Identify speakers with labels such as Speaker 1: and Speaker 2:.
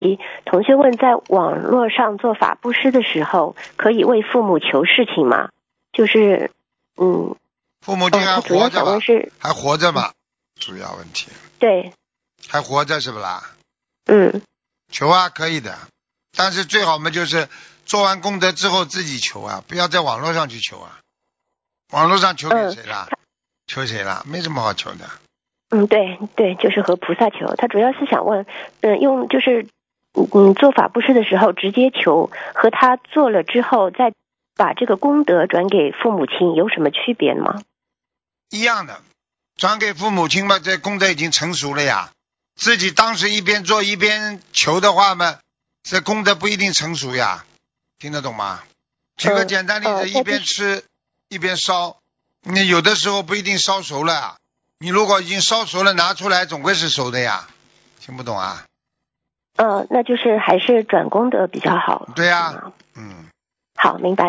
Speaker 1: 同学问，在网络上做法布施的时候，可以为父母求事情吗？就是
Speaker 2: 父母亲还
Speaker 1: 他主要
Speaker 2: 活着吧？
Speaker 1: 想问是
Speaker 2: 还活着吗？主要问题
Speaker 1: 对，
Speaker 2: 还活着是不啦？求啊，可以的，但是最好嘛就是做完功德之后自己求啊，不要在网络上去求啊。网络上求给谁啦？求谁啦？没什么好求的。
Speaker 1: 对，就是和菩萨求。他主要是想问，用就是做法布施的时候直接求，和他做了之后再把这个功德转给父母亲有什么区别吗？
Speaker 2: 一样的，转给父母亲嘛，这功德已经成熟了呀。自己当时一边做一边求的话嘛，这功德不一定成熟呀。听得懂吗？举个简单例子，一边吃一边烧，你有的时候不一定烧熟了啊。你如果已经烧熟了，拿出来总归是熟的呀。听不懂啊？
Speaker 1: 那就是还是转功德比较好。
Speaker 2: 对呀。
Speaker 1: 好，明白。